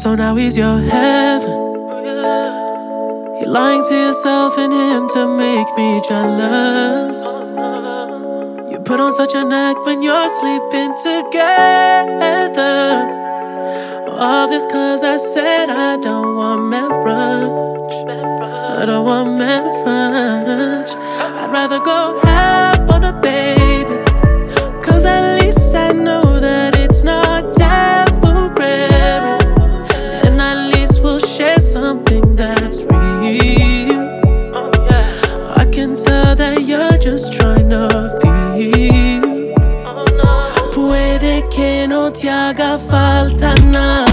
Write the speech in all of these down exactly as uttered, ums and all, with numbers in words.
So now he's your heaven. You're lying to yourself and him to make me jealous. You put on such an act when you're sleeping together. All this cause I said I don't want marriage. I don't want marriage. I'd rather go half on a baby, cause at least I know that it's not temporary. And at least we'll share something that's real. I can tell that you're just trying to feel. Puede que no te haga falta nada,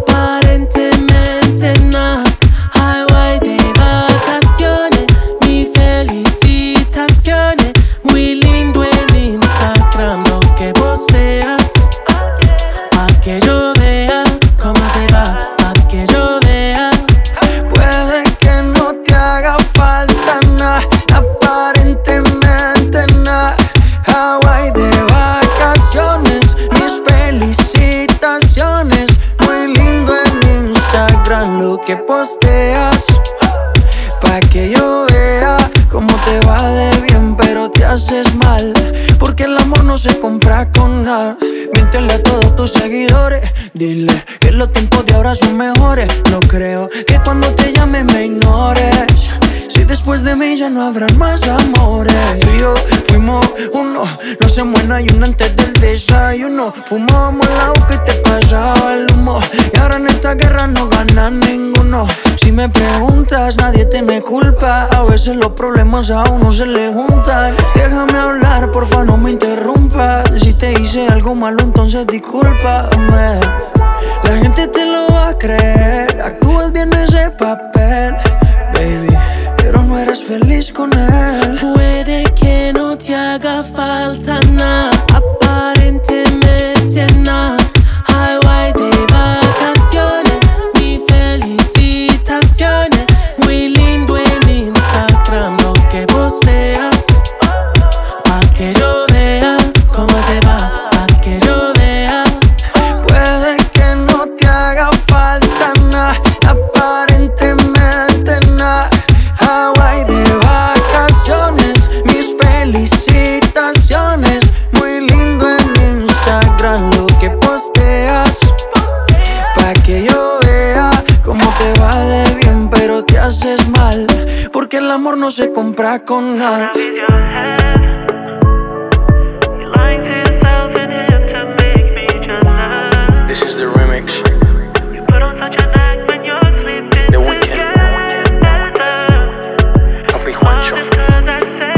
aparentemente nada. Highway de vacaciones, mis felicitaciones. Muy lindo en Instagram lo que posteas, pa' que yo vea cómo te va, pa' que yo vea. Puede que no te haga falta nada, aparentemente nada. Hawaii de vacaciones, mis felicitaciones. Muy lindo en Instagram lo que posteas, pa' que yo vea cómo te va de bien, pero te haces mal, porque el amor no se compra con nada. Miéntele a todos tus seguidores, dile que los tiempos de ahora son mejores. No creo que cuando te llame me ignores, si después de mí ya no habrán más amores. Tú y yo fuimos uno, no se muera y uno antes del desayuno. Fumábamos la boca y te pasaba el humo, y ahora en esta guerra no gana ninguno. Si me preguntas, nadie tiene culpa, a veces los problemas a uno se le juntan. Déjame hablar, porfa, no me interrumpas. Si te hice algo malo, entonces discúlpame. La gente te lo va a creer, actúas bien ese papel, baby, pero no eres feliz con él. Puede que no te haga falta nada, aparentemente nada. Highway de vacaciones, mis felicitaciones. Muy lindo en Instagram lo que posteas, pa' que yo vea cómo te va, pa' que yo vea. Puede que no te haga falta nada, aparentemente nada. Hawaii de vacaciones, mis felicitaciones. Muy lindo en Instagram lo que posteas, pa' que yo vea cómo te va de bien, pero te haces mal, porque el amor no se compra con nada. This is the remix. The Weeknd. Papi Juancho.